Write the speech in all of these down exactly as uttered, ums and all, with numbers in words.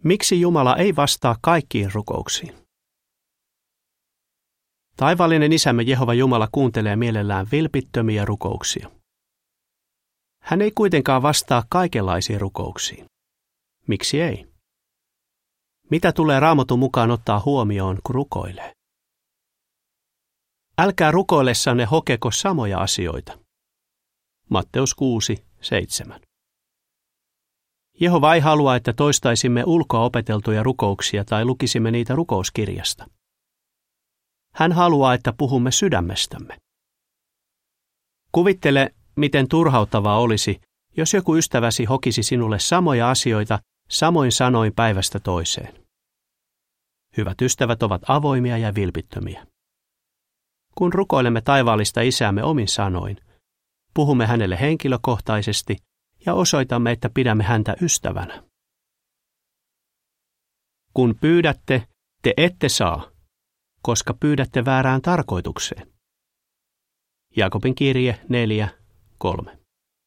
Miksi Jumala ei vastaa kaikkiin rukouksiin? Taivaallinen Isämme Jehova Jumala kuuntelee mielellään vilpittömiä rukouksia. Hän ei kuitenkaan vastaa kaikenlaisiin rukouksiin. Miksi ei? Mitä tulee Raamatun mukaan ottaa huomioon, kun rukoilee? Älkää rukoillessanne hokeko samoja asioita. Matteus kuusi seitsemän. Jehova ei halua, että toistaisimme ulkoa opeteltuja rukouksia tai lukisimme niitä rukouskirjasta. Hän haluaa, että puhumme sydämestämme. Kuvittele, miten turhauttavaa olisi, jos joku ystäväsi hokisi sinulle samoja asioita samoin sanoin päivästä toiseen. Hyvät ystävät ovat avoimia ja vilpittömiä. Kun rukoilemme taivaallista Isäämme omin sanoin, puhumme hänelle henkilökohtaisesti ja osoitamme, että pidämme häntä ystävänä. Kun pyydätte, te ette saa, koska pyydätte väärään tarkoitukseen. Jaakobin kirje neljä kolme.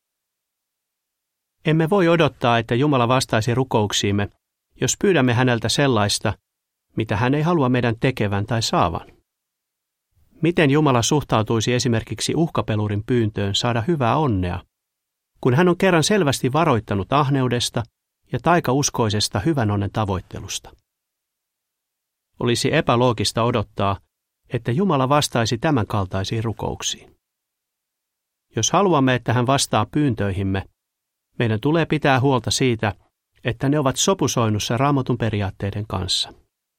Emme voi odottaa, että Jumala vastaisi rukouksiimme, jos pyydämme häneltä sellaista, mitä hän ei halua meidän tekevän tai saavan. Miten Jumala suhtautuisi esimerkiksi uhkapelurin pyyntöön saada hyvää onnea, kun hän on kerran selvästi varoittanut ahneudesta ja taikauskoisesta hyvän onnen tavoittelusta? Olisi epäloogista odottaa, että Jumala vastaisi tämän kaltaisiin rukouksiin. Jos haluamme, että hän vastaa pyyntöihimme, meidän tulee pitää huolta siitä, että ne ovat sopusoinnussa Raamatun periaatteiden kanssa.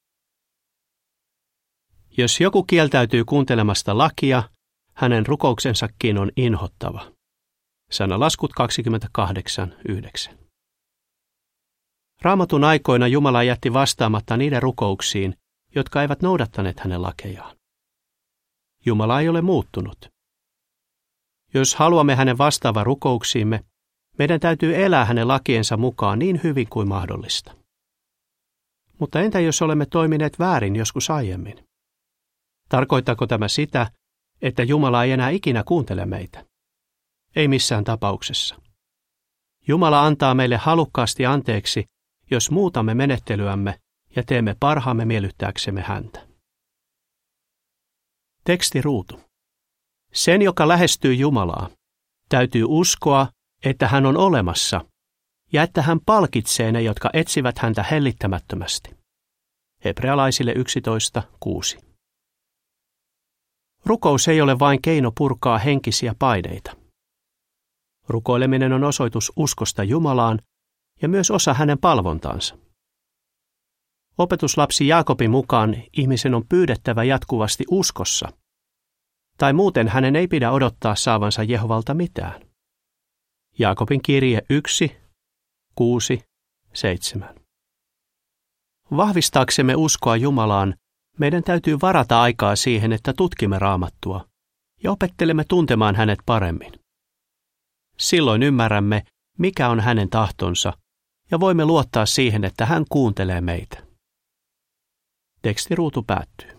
Jos joku kieltäytyy kuuntelemasta lakia, hänen rukouksensakin on inhottava. Sanalaskut kaksikymmentäkahdeksan yhdeksän. Raamatun aikoina Jumala jätti vastaamatta niiden rukouksiin, jotka eivät noudattaneet hänen lakejaan. Jumala ei ole muuttunut. Jos haluamme hänen vastaavan rukouksiimme, meidän täytyy elää hänen lakiensa mukaan niin hyvin kuin mahdollista. Mutta entä jos olemme toimineet väärin joskus aiemmin? Tarkoittaako tämä sitä, että Jumala ei enää ikinä kuuntele meitä? Ei missään tapauksessa. Jumala antaa meille halukkaasti anteeksi, jos muutamme menettelyämme ja teemme parhaamme miellyttääksemme häntä. Tekstiruutu. Sen, joka lähestyy Jumalaa, täytyy uskoa, että hän on olemassa ja että hän palkitsee ne, jotka etsivät häntä hellittämättömästi. Hebrealaisille yksitoista kuusi. Rukous ei ole vain keino purkaa henkisiä paineita. Rukoileminen on osoitus uskosta Jumalaan ja myös osa hänen palvontaansa. Opetuslapsi Jaakobin mukaan ihmisen on pyydettävä jatkuvasti uskossa, tai muuten hänen ei pidä odottaa saavansa Jehovalta mitään. Jaakobin kirje yksi, kuusi, seitsemän. Vahvistaaksemme uskoa Jumalaan, meidän täytyy varata aikaa siihen, että tutkimme Raamattua ja opettelemme tuntemaan hänet paremmin. Silloin ymmärrämme, mikä on hänen tahtonsa, ja voimme luottaa siihen, että hän kuuntelee meitä. Tekstiruutu päättyy.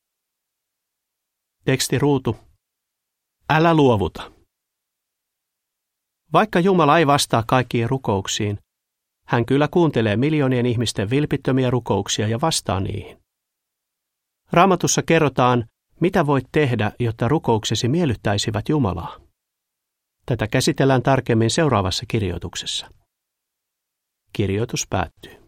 Tekstiruutu. Älä luovuta. Vaikka Jumala ei vastaa kaikkiin rukouksiin, hän kyllä kuuntelee miljoonien ihmisten vilpittömiä rukouksia ja vastaa niihin. Raamatussa kerrotaan, mitä voit tehdä, jotta rukouksesi miellyttäisivät Jumalaa. Tätä käsitellään tarkemmin seuraavassa kirjoituksessa. Kirjoitus päättyy.